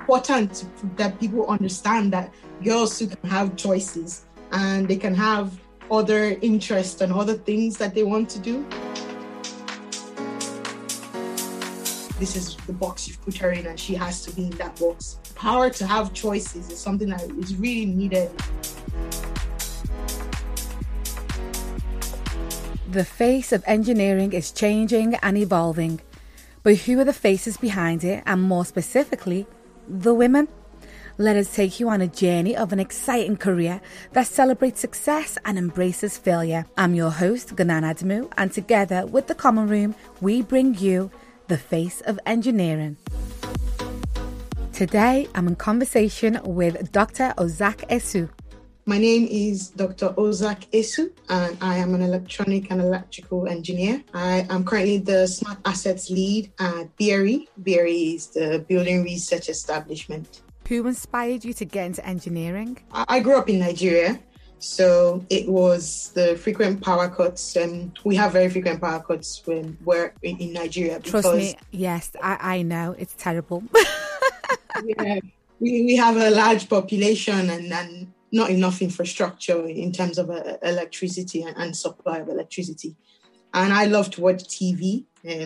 important that people understand that girls too can have choices and they can have other interests and other things that they want to do. This is the box you've put her in and she has to be in that box. Power to have choices is something that is really needed. The face of engineering is changing and evolving. But who are the faces behind it, and more specifically, the women? Let us take you on a journey of an exciting career that celebrates success and embraces failure. I'm your host, Ganan Adamu, and together with The Common Room, we bring you the face of engineering. Today, I'm in conversation with Dr. Ozak Esu. My name is Dr. Ozak Esu, and I am an electronic and electrical engineer. I am currently the Smart Assets Lead at BRE. BRE is the Building Research Establishment. Who inspired you to get into engineering? I grew up in Nigeria, so it was the frequent power cuts. We have very frequent power cuts when we're in Nigeria. Trust me, yes, I know. It's terrible. Yeah, we have a large population and not enough infrastructure in terms of electricity and supply of electricity. And I love to watch TV.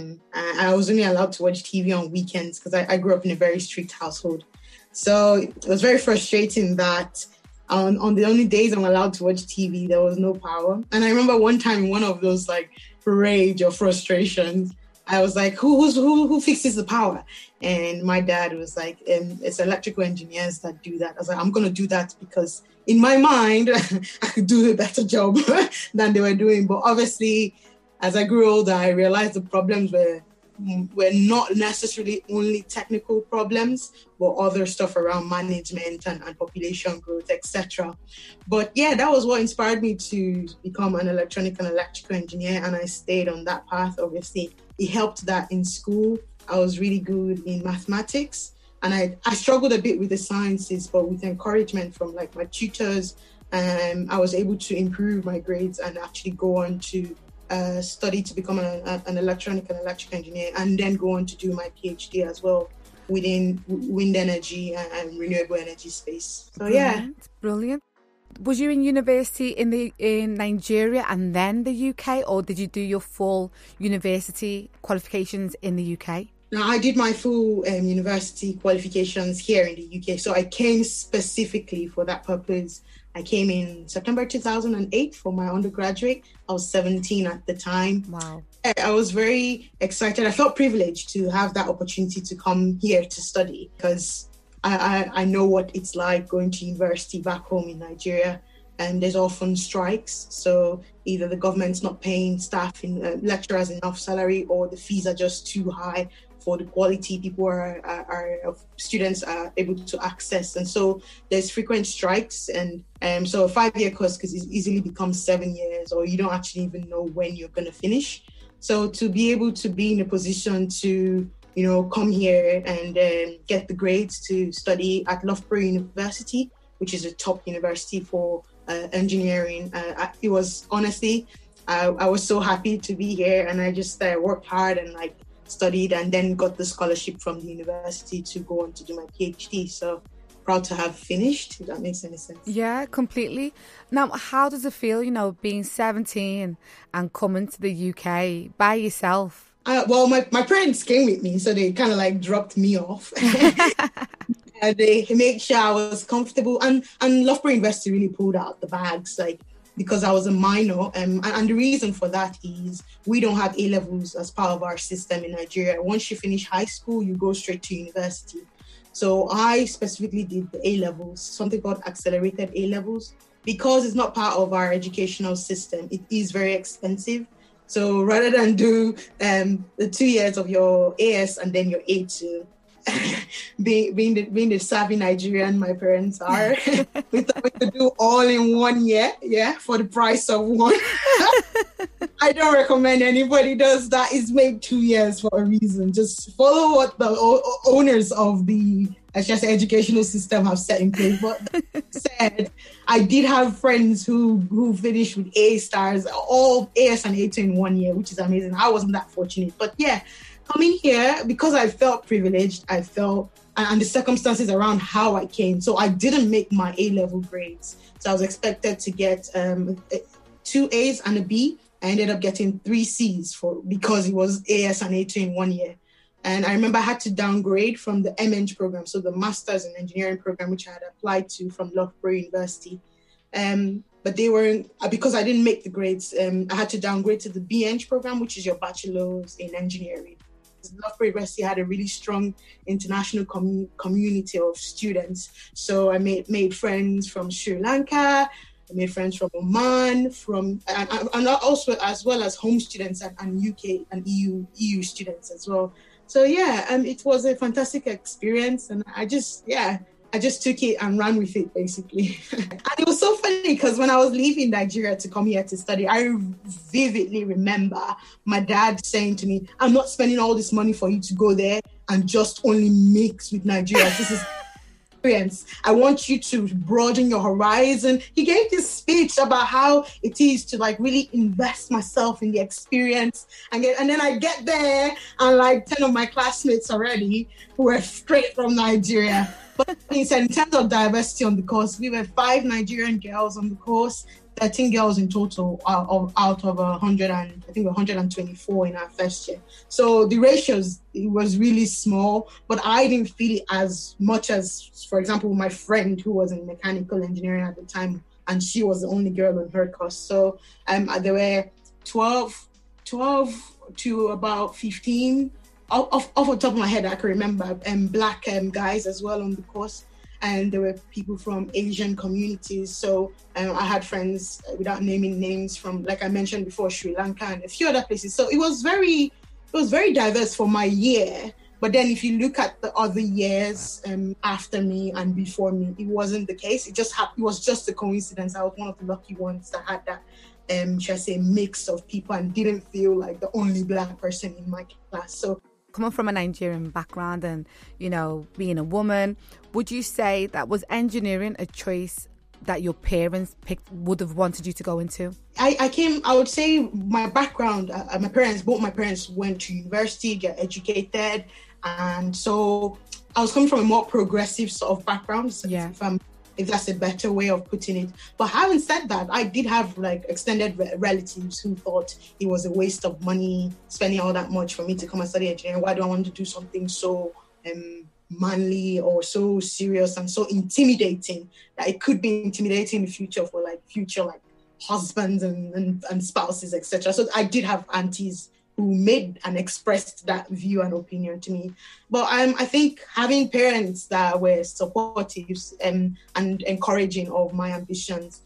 I was only allowed to watch TV on weekends because I grew up in a very strict household. So it was very frustrating that on the only days I'm allowed to watch TV, there was no power. And I remember one time in one of those like rage or frustrations, I was like, who fixes the power? And my dad was like, it's electrical engineers that do that. I was like, I'm going to do that because in my mind, I could do a better job than they were doing. But obviously, as I grew older, I realized the problems were not necessarily only technical problems, but other stuff around management and population growth, etc. But yeah, that was what inspired me to become an electronic and electrical engineer. And I stayed on that path. Obviously, it helped that in school, I was really good in mathematics. And I struggled a bit with the sciences, but with encouragement from like my tutors, I was able to improve my grades and actually go on to study to become an electronic and electrical engineer, and then go on to do my PhD as well within wind energy and renewable energy space. So yeah. Brilliant. Was you in university in Nigeria and then the UK, or did you do your full university qualifications in the UK? No, I did my full university qualifications here in the UK. So I came specifically for that purpose. I came in September 2008 for my undergraduate. I was 17 at the time. Wow. I was very excited. I felt privileged to have that opportunity to come here to study because I know what it's like going to university back home in Nigeria, and there's often strikes. So either the government's not paying staff and lecturers enough salary, or the fees are just too high for the quality students are able to access. And so there's frequent strikes. And so a 5-year course could easily become 7 years, or you don't actually even know when you're going to finish. So to be able to be in a position to, come here and get the grades to study at Loughborough University, which is a top university for engineering, it was honestly, I was so happy to be here, and I just worked hard and studied, and then got the scholarship from the university to go on to do my PhD. So proud to have finished, if that makes any sense. Yeah, completely. Now, how does it feel, being 17 and coming to the UK by yourself? Well, my parents came with me, so they kind of dropped me off. And they made sure I was comfortable. And Loughborough University really pulled out the bags, because I was a minor. And the reason for that is we don't have A-levels as part of our system in Nigeria. Once you finish high school, you go straight to university. So I specifically did the A-levels, something called accelerated A-levels. Because it's not part of our educational system, it is very expensive. So rather than do the 2 years of your AS and then your A2, being the savvy Nigerian my parents are, we thought we could do all in 1 year, for the price of one. I don't recommend anybody does that. It's made 2 years for a reason. Just follow what the owners of the educational system have set in place. But that said, I did have friends who finished with A stars, all AS and A2 in 1 year, which is amazing. I wasn't that fortunate, but yeah. Coming here, because I felt privileged, I felt and the circumstances around how I came. So I didn't make my A-level grades. So I was expected to get 2 A's and a B. I ended up getting 3 C's because it was AS and A2 in 1 year. And I remember I had to downgrade from the MEng program, so the Masters in Engineering program, which I had applied to from Loughborough University. But they weren't, because I didn't make the grades, I had to downgrade to the BEng program, which is your bachelor's in engineering. Loughborough University had a really strong international community of students. So I made friends from Sri Lanka, I made friends from Oman, and also as well as home students and UK and EU students as well. So yeah, it was a fantastic experience, and I just took it and ran with it, basically. And it was so funny because when I was leaving Nigeria to come here to study, I vividly remember my dad saying to me, "I'm not spending all this money for you to go there and just only mix with Nigeria. This is experience. I want you to broaden your horizon." He gave this speech about how it is to like really invest myself in the experience, and then I get there and like 10 of my classmates already who were straight from Nigeria. But in terms of diversity on the course, we were 5 Nigerian girls on the course, 13 girls in total out of 124 in our first year. So the ratios, it was really small, but I didn't feel it as much as, for example, my friend who was in mechanical engineering at the time, and she was the only girl on her course. So there were 12 to about 15. Off the top of my head, I can remember black guys as well on the course. And there were people from Asian communities. So I had friends, without naming names, from, like I mentioned before, Sri Lanka and a few other places. So it was very diverse for my year. But then if you look at the other years after me and before me, it wasn't the case. It was just a coincidence. I was one of the lucky ones that had that, should I say, mix of people and didn't feel like the only black person in my class. So coming from a Nigerian background and, you know, being a woman, would you say that was engineering a choice that your parents would have wanted you to go into? I would say my background, both my parents went to university, get educated. And so I was coming from a more progressive sort of background. So yeah. If that's a better way of putting it. But having said that, I did have like extended relatives who thought it was a waste of money spending all that much for me to come and study engineering. Why do I want to do something so manly or so serious and so intimidating that it could be intimidating in the future for future husbands and spouses, etc. So I did have aunties who made and expressed that view and opinion to me. But I think having parents that were supportive and encouraging of my ambitions,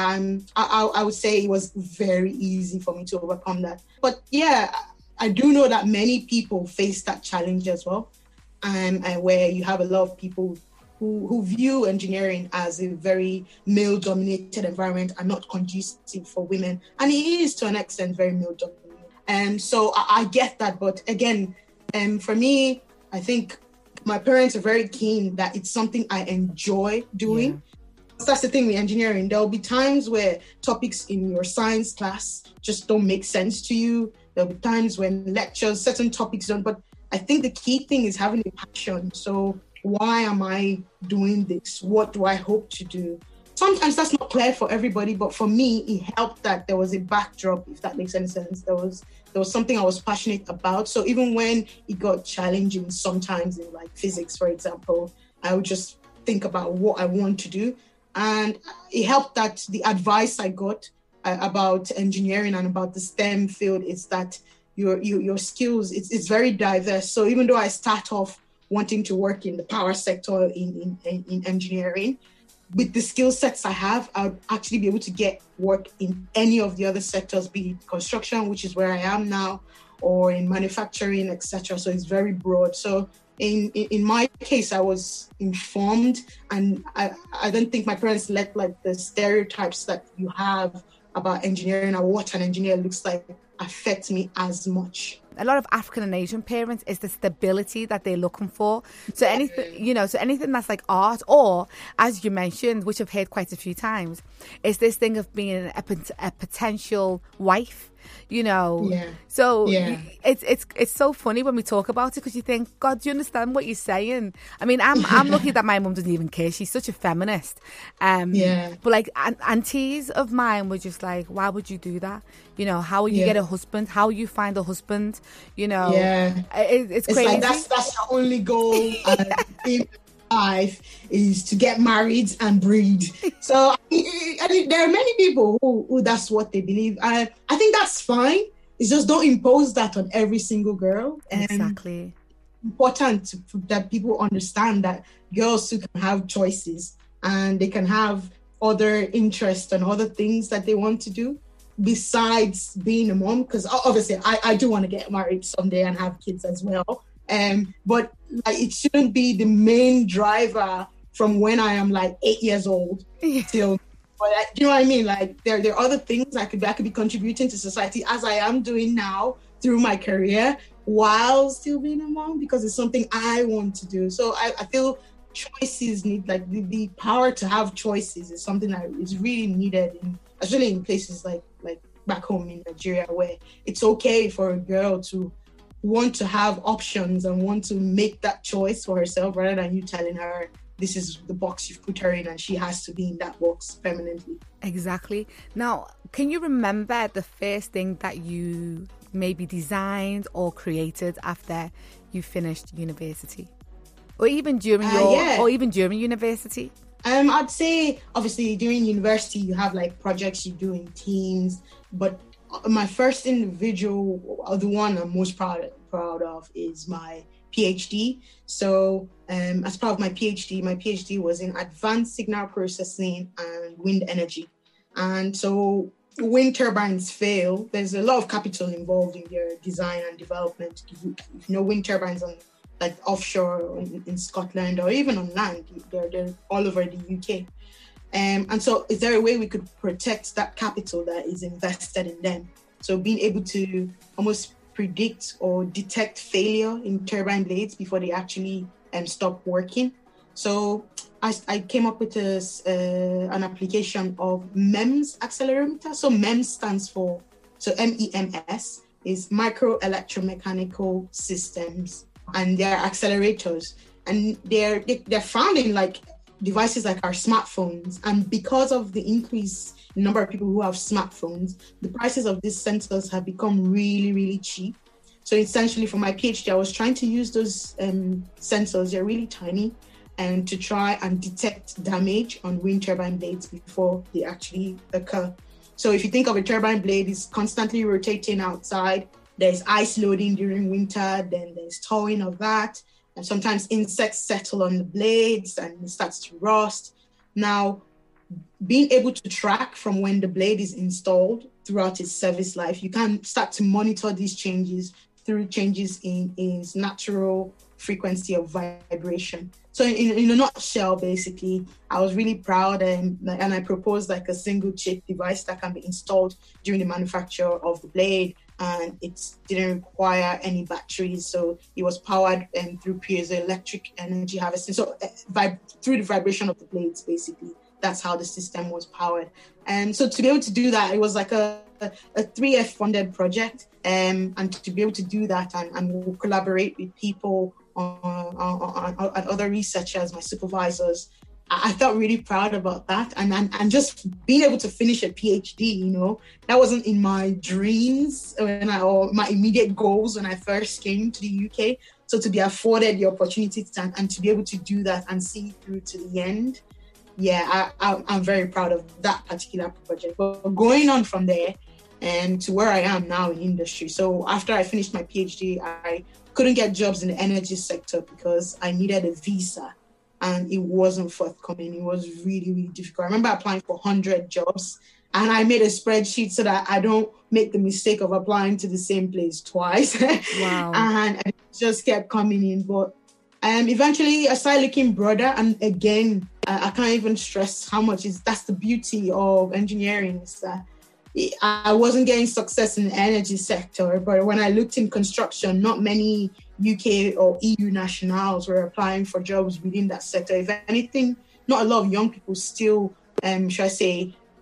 I would say it was very easy for me to overcome that. But yeah, I do know that many people face that challenge as well, and where you have a lot of people who view engineering as a very male-dominated environment and not conducive for women. And it is, to an extent, very male-dominated. And so I get that. But again, for me, I think my parents are very keen that it's something I enjoy doing. Yeah. That's the thing with engineering. There'll be times where topics in your science class just don't make sense to you. There'll be times when lectures, certain topics don't. But I think the key thing is having a passion. So why am I doing this? What do I hope to do? Sometimes that's not clear for everybody, but for me, it helped that there was a backdrop, if that makes any sense. There was something I was passionate about. So even when it got challenging sometimes in like physics, for example, I would just think about what I want to do. And it helped that the advice I got about engineering and about the STEM field is that your skills, it's very diverse. So even though I start off wanting to work in the power sector in engineering, with the skill sets I have, I'll actually be able to get work in any of the other sectors, be it construction, which is where I am now, or in manufacturing, etc. So it's very broad. So in my case, I was informed, and I don't think my parents let like the stereotypes that you have about engineering or what an engineer looks like affect me as much. A lot of African and Asian parents is the stability that they're looking for. So anything that's like art, or as you mentioned, which I've heard quite a few times, is this thing of being a potential wife. you know. Yeah. So Yeah. it's so funny when we talk about it, because you think, God, do you understand what you're saying? I mean, I'm lucky that my mum doesn't even care. She's such a feminist. Yeah. But like aunties of mine were just like, why would you do that? You know, how will you get a husband? How will you find a husband? You know, it's crazy. Like that's your only goal in life, is to get married and breed. So I mean, there are many people who that's what they believe. I think that's fine. It's just don't impose that on every single girl. Exactly. Important that people understand that girls too can have choices, and they can have other interests and other things that they want to do besides being a mom. Because obviously I do want to get married someday and have kids as well. But like, it shouldn't be the main driver from when I am like 8 years old till. But you know what I mean? Like there are other things I could be contributing to society, as I am doing now through my career, while still being a mom, because it's something I want to do. So I feel choices need, like the power to have choices is something that is really needed, especially in places like back home in Nigeria, where it's okay for a girl to want to have options and want to make that choice for herself, rather than you telling her this is the box you've put her in and she has to be in that box permanently. Exactly. Now, can you remember the first thing that you maybe designed or created after you finished university, or even during during university? I'd say obviously during university you have like projects you do in teams, but my first individual, the one I'm most proud of, is my PhD. So as part of my PhD was in advanced signal processing and wind energy. And so when turbines fail, there's a lot of capital involved in their design and development. If you know, wind turbines on like offshore in Scotland or even on land, they're all over the UK. And so is there a way we could protect that capital that is invested in them? So being able to almost predict or detect failure in turbine blades before they actually stop working. So I came up with an application of MEMS accelerometer. So MEMS stands for, MEMS is micro electromechanical systems, and they're accelerators, and they're found in like devices like our smartphones. And because of the increase in number of people who have smartphones, the prices of these sensors have become really, really cheap. So essentially for my PhD, I was trying to use those sensors, they're really tiny, and to try and detect damage on wind turbine blades before they actually occur. So if you think of a turbine blade, it's constantly rotating outside. There's ice loading during winter, then there's thawing of that. And sometimes insects settle on the blades and it starts to rust. Now, being able to track from when the blade is installed throughout its service life, you can start to monitor these changes through changes in its natural frequency of vibration. So in a nutshell, basically, I was really proud and I proposed like a single chip device that can be installed during the manufacture of the blade, and it didn't require any batteries. So it was powered through piezoelectric energy harvesting. So through the vibration of the blades, basically, that's how the system was powered. And so to be able to do that, it was like a 3F funded project. And to be able to do that and collaborate with people on other researchers, my supervisors, I felt really proud about that. And just being able to finish a PhD, you know, that wasn't in my dreams or my immediate goals when I first came to the UK. So to be afforded the opportunity and to be able to do that and see through to the end, yeah, I'm very proud of that particular project. But going on from there and to where I am now in industry. So after I finished my PhD, I couldn't get jobs in the energy sector because I needed a visa and it wasn't forthcoming. It was really, really difficult. I remember applying for 100 jobs and I made a spreadsheet so that I don't make the mistake of applying to the same place twice. Wow. And it just kept coming in. But eventually I started looking broader. And again, I can't even stress how much that's the beauty of engineering, is that I wasn't getting success in the energy sector, but when I looked in construction, not many UK or EU nationals were applying for jobs within that sector. If anything, not a lot of young people still, should I say,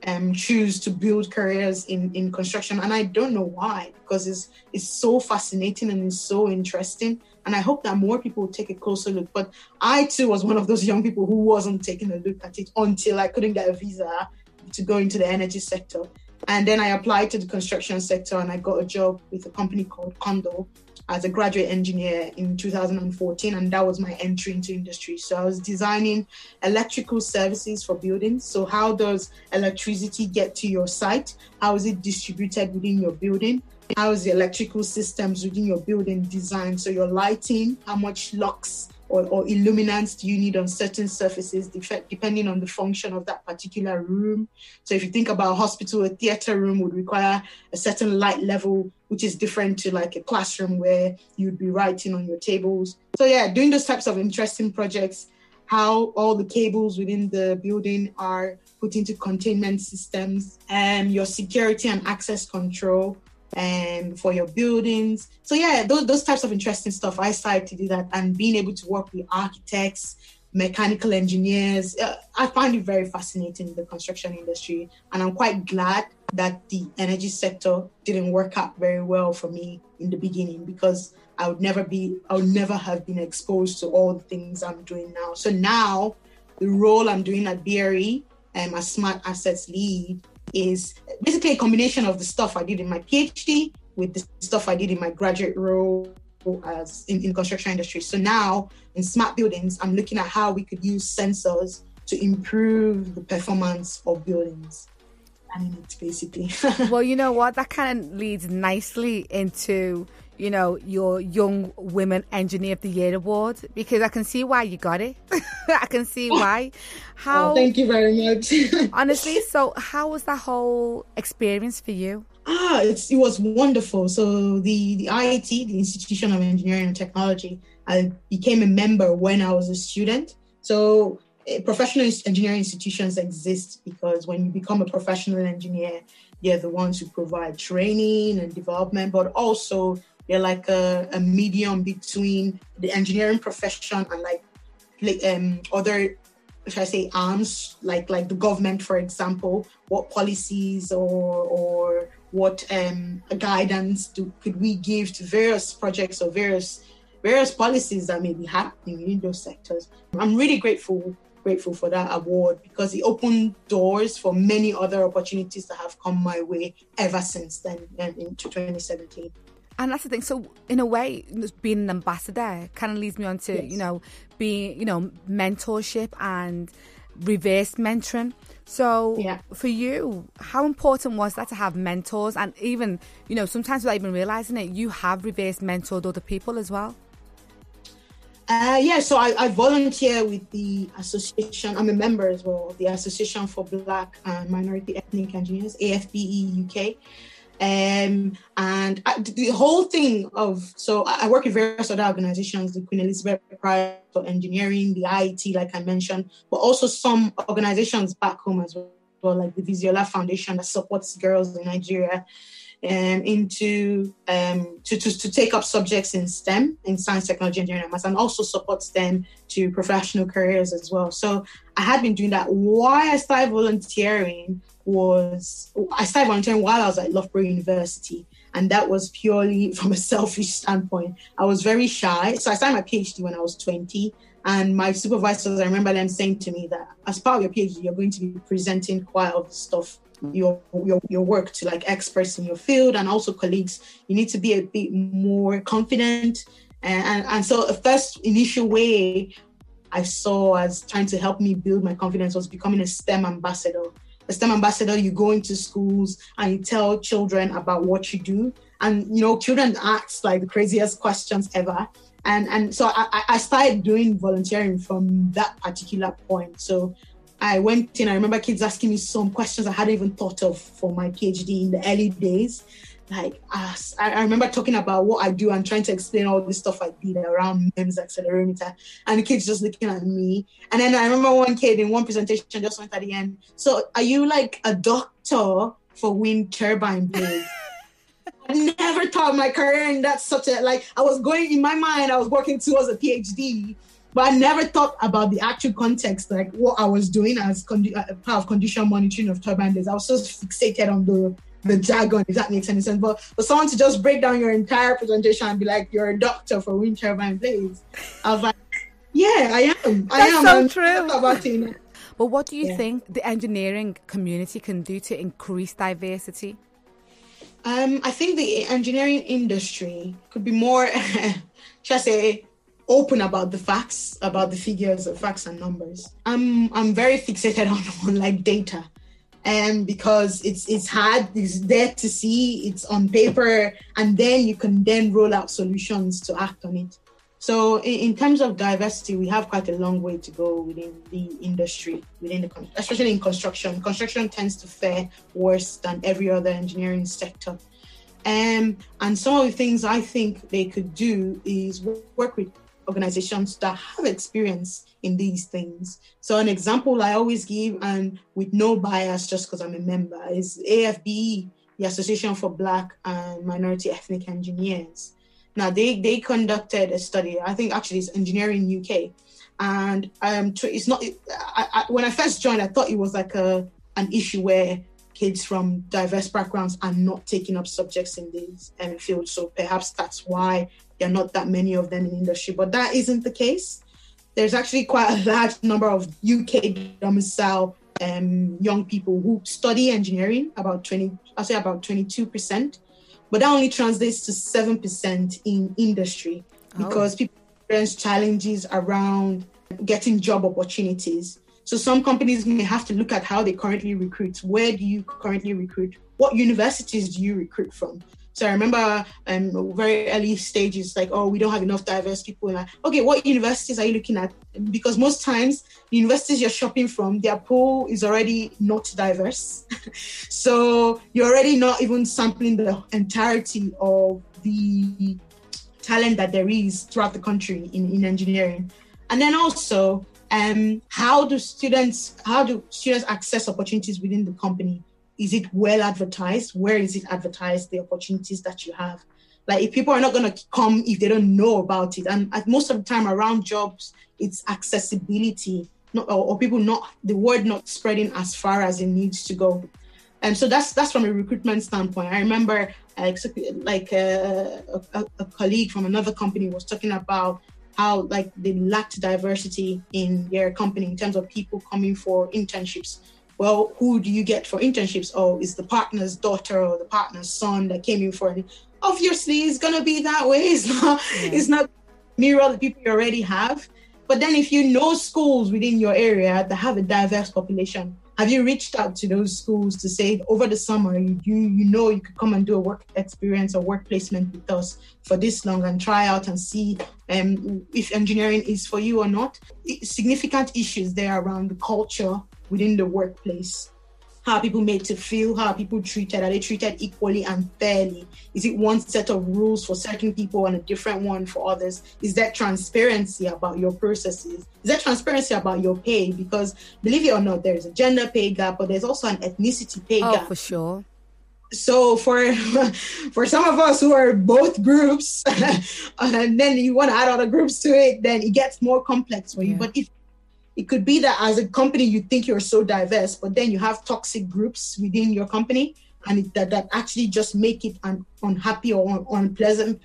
choose to build careers in construction. And I don't know why, because it's so fascinating and it's so interesting. And I hope that more people will take a closer look. But I too was one of those young people who wasn't taking a look at it until I couldn't get a visa to go into the energy sector. And then I applied to the construction sector and I got a job with a company called Condo as a graduate engineer in 2014. And that was my entry into industry. So I was designing electrical services for buildings. So how does electricity get to your site? How is it distributed within your building? How is the electrical systems within your building designed? So your lighting, how much lux or illuminance do you need on certain surfaces, depending on the function of that particular room? So if you think about a hospital, a theater room would require a certain light level, which is different to like a classroom where you'd be writing on your tables. So yeah, doing those types of interesting projects, how all the cables within the building are put into containment systems, and your security and access control for your buildings. So yeah, those types of interesting stuff. I started to do that, and being able to work with architects, mechanical engineers. I find it very fascinating in the construction industry, and I'm quite glad that the energy sector didn't work out very well for me in the beginning, because I would never have been exposed to all the things I'm doing now. So now the role I'm doing at BRE as Smart Assets Lead is basically a combination of the stuff I did in my PhD with the stuff I did in my graduate role as in construction industry. So now in smart buildings, I'm looking at how we could use sensors to improve the performance of buildings. And it's basically. Well, you know what? That kind of leads nicely into, you know, your Young Women Engineer of the Year award, because I can see why you got it. I can see why. Thank you very much. Honestly, so how was that whole experience for you? It was wonderful. So the IIT, the Institution of Engineering and Technology, I became a member when I was a student. So professional engineering institutions exist because when you become a professional engineer, they're the ones who provide training and development, but also they're like a medium between the engineering profession and like other, should I say, arms, like the government, for example. What policies or what guidance could we give to various projects or various policies that may be happening in those sectors? I'm really grateful for that award, because it opened doors for many other opportunities that have come my way ever since then, into 2017. And that's the thing. So in a way, being an ambassador kind of leads me on to, yes, being, mentorship and reverse mentoring. So for you, how important was that to have mentors? And even, sometimes without even realizing it, you have reverse mentored other people as well. So I volunteer with the association. I'm a member as well of the Association for Black and Minority Ethnic Engineers, AFBE UK. And the whole thing so I work with various other organizations, the Queen Elizabeth Prize for Engineering, the IIT, like I mentioned, but also some organizations back home as well, like the Viziola Foundation that supports girls in Nigeria, to take up subjects in STEM, in science, technology, engineering, and maths, and also supports them to professional careers as well. So I had been doing that. Why I started volunteering while I was at Loughborough University, and that was purely from a selfish standpoint. I was very shy, so I started my PhD when I was 20, and my supervisors, I remember them saying to me that as part of your PhD, you're going to be presenting quite a lot of stuff, your work, to like experts in your field and also colleagues. You need to be a bit more confident, and so the first initial way I saw as trying to help me build my confidence was becoming a STEM ambassador. A STEM ambassador, you go into schools and you tell children about what you do. And, children ask like the craziest questions ever. And so I started doing volunteering from that particular point. So I went in, I remember kids asking me some questions I hadn't even thought of for my PhD in the early days. Like, I remember talking about what I do and trying to explain all this stuff I did around MEMS accelerometer, and the kids just looking at me. And then I remember one kid in one presentation just went at the end, "So are you like a doctor for wind turbine blades?" I never thought my career in that I was going, in my mind, I was working towards a PhD But I never thought about the actual context, like what I was doing as part of condition monitoring of turbine blades. I was so fixated on the jargon, if that makes any sense. But for someone to just break down your entire presentation and be like, you're a doctor for wind turbine blades, I was like, yeah, I am. That's so true. About it. But what do you think the engineering community can do to increase diversity? I think the engineering industry could be more, shall I say, open about the facts, about the figures, the facts and numbers. I'm very fixated on like data, and because it's hard, it's there to see, it's on paper, and then you can then roll out solutions to act on it. So in terms of diversity, we have quite a long way to go within the industry, especially in construction. Construction tends to fare worse than every other engineering sector. And some of the things I think they could do is work with organizations that have experience in these things. So an example I always give, and with no bias just because I'm a member, is AFBE, the Association for Black and Minority Ethnic Engineers. Now, they conducted a study, I think actually it's Engineering UK. And it's not, when I first joined, I thought it was like an issue where kids from diverse backgrounds are not taking up subjects in these fields. So perhaps that's why there are not that many of them in industry. But that isn't the case. There's actually quite a large number of UK domicile young people who study engineering, about 22%. But that only translates to 7% in industry because people experience challenges around getting job opportunities. So some companies may have to look at how they currently recruit. Where do you currently recruit? What universities do you recruit from? So I remember very early stages, like, we don't have enough diverse people. Like, okay, what universities are you looking at? Because most times the universities you're shopping from, their pool is already not diverse. So you're already not even sampling the entirety of the talent that there is throughout the country in engineering. And then also, how do students access opportunities within the company? Is it well advertised? Where is it advertised, the opportunities that you have? Like, if people are not going to come if they don't know about it. And most of the time around jobs, it's accessibility, or people the word not spreading as far as it needs to go. And so that's from a recruitment standpoint. I remember a colleague from another company was talking about how like they lacked diversity in their company in terms of people coming for internships. Well, who do you get for internships? Oh, it's the partner's daughter or the partner's son that came in for it. Obviously, it's going to be that way. It's not mirror the people you already have. But then if you know schools within your area that have a diverse population, have you reached out to those schools to say, over the summer, you could come and do a work experience or work placement with us for this long and try out and see if engineering is for you or not? Significant issues there around the culture within the workplace. How are people made to feel? How are people treated? Are they treated equally and fairly? Is it one set of rules for certain people and a different one for others? Is there transparency about your processes? Is there transparency about your pay? Because believe it or not, there is a gender pay gap, but there's also an ethnicity pay gap. Oh, for sure. So for some of us who are both groups, and then you want to add other groups to it, then it gets more complex for you. But if it could be that as a company, you think you're so diverse, but then you have toxic groups within your company, and that actually just make it an unhappy or unpleasant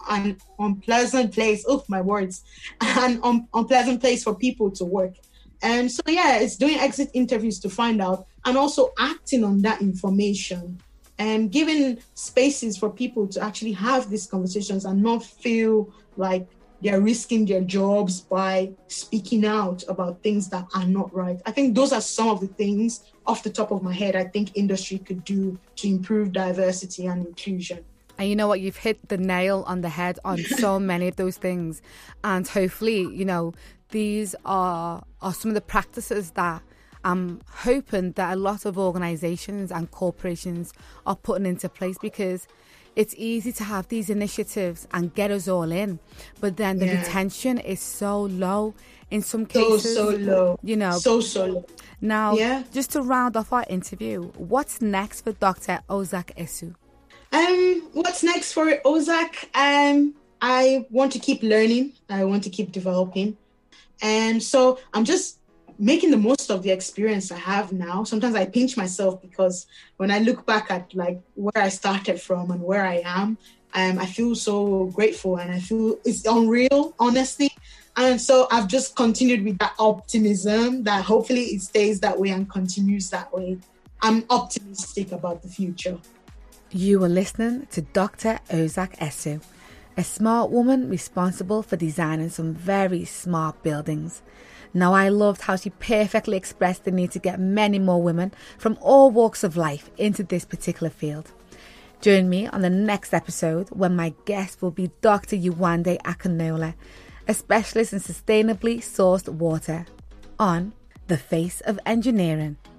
place. Oh, my words, an unpleasant place for people to work. And so, it's doing exit interviews to find out, and also acting on that information and giving spaces for people to actually have these conversations and not feel like they're risking their jobs by speaking out about things that are not right. I think those are some of the things off the top of my head I think industry could do to improve diversity and inclusion. And you know what? You've hit the nail on the head on so many of those things. And hopefully, these are some of the practices that I'm hoping that a lot of organisations and corporations are putting into place, because it's easy to have these initiatives and get us all in, but then the retention is so low in some cases. So low. So low. Now, just to round off our interview, what's next for Dr. Ozak Esu? What's next for Ozak? I want to keep learning. I want to keep developing. And so I'm just making the most of the experience I have now. Sometimes I pinch myself because when I look back at like where I started from and where I am, I feel so grateful and I feel it's unreal, honestly. And so I've just continued with that optimism that hopefully it stays that way and continues that way. I'm optimistic about the future. You were listening to Dr. Ozak Esu, a smart woman responsible for designing some very smart buildings. Now, I loved how she perfectly expressed the need to get many more women from all walks of life into this particular field. Join me on the next episode when my guest will be Dr. Yewande Akinola, a specialist in sustainably sourced water, on The Face of Engineering.